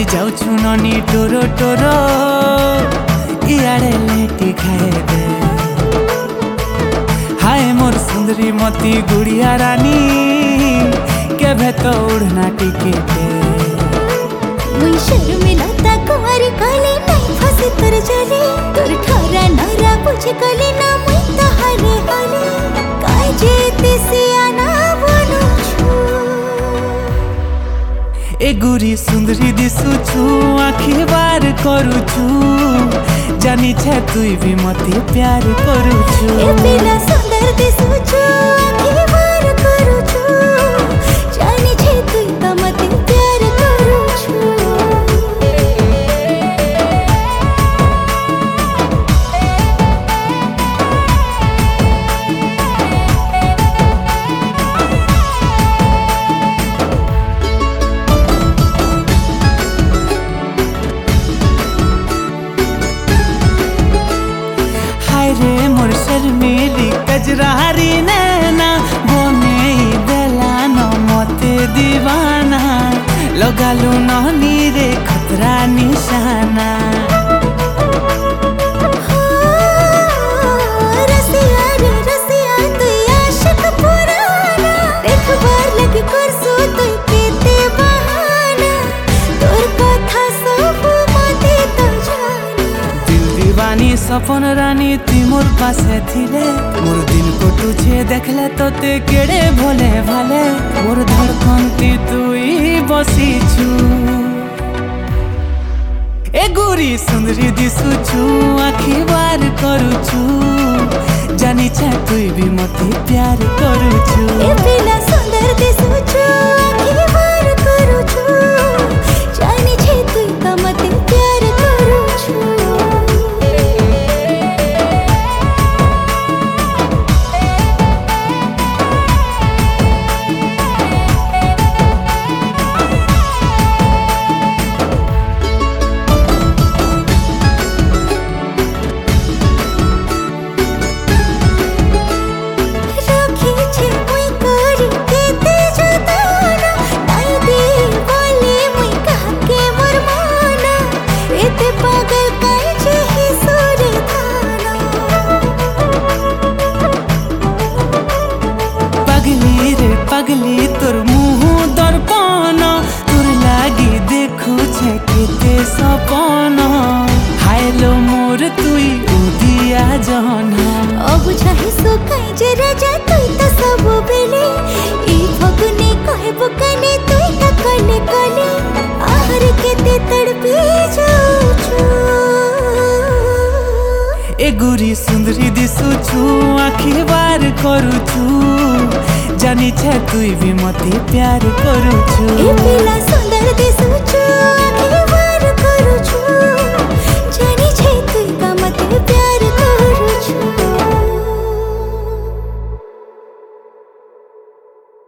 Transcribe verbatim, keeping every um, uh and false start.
जाऊछु ननी Toro Toro इयाड़े लेटी खाए दे। हाय मोर सुंदरी मती गुड़िया रानी केभे तो उड़ना टिकेटे। मुई शर्मिलता कुंवारी कहले नहीं फसे तोर जले तोर ठोरा नरा बुझे कहले ना मुई तो हरे हरे काय जेते से आना बोलू छु। ए गुरी सुंदरी दिसुछु आखि बार करूछु जानी छे तुई भी मते प्यार करूछु। ए पिला सुंदर दिसुछु आखि बार करूछु जानी छे तुई तो मते प्यार करूछु। रे मोर शर्मिली कजरारी नैना बोने देला न मते दीवाना लगालू नहनी रे खतरा निशाना। रसिया रे रसिया तू आशिक पुराना एक बार लगी करसो तू केते बहाना तोर कथा सब मते तो जाना। दिल दीवानी सपन रानी ती मोर पासे थिले मोर दिन को तुझे देखले तो ते केड़े भोले भाले मोर धड़कन ती तुई बसी छु। ए गुरी सुंदरी दिसुछु आखि बार करूछु जानी छे तुई भी मते प्यार करूछु। ए पिला सुंदर दिसुछु आखि बार करूछु जानी छे तुई तो मते प्यार करूछु। पगली तोर मुँह दर्पण तोर लागी देखु छे केते सपन हायलो मोर तुई उदिया जहना। अब चाहे सुखाई जे राजा तुई तो सब बेले ई फगुने कहब कने तुई तो कले कले आहर केते तड़पी जाऊछु। ए गुरी सुंदरी दिसुछु आखि बार करूछु जानी छे तुई भी मते प्यार करूछु। ए पिला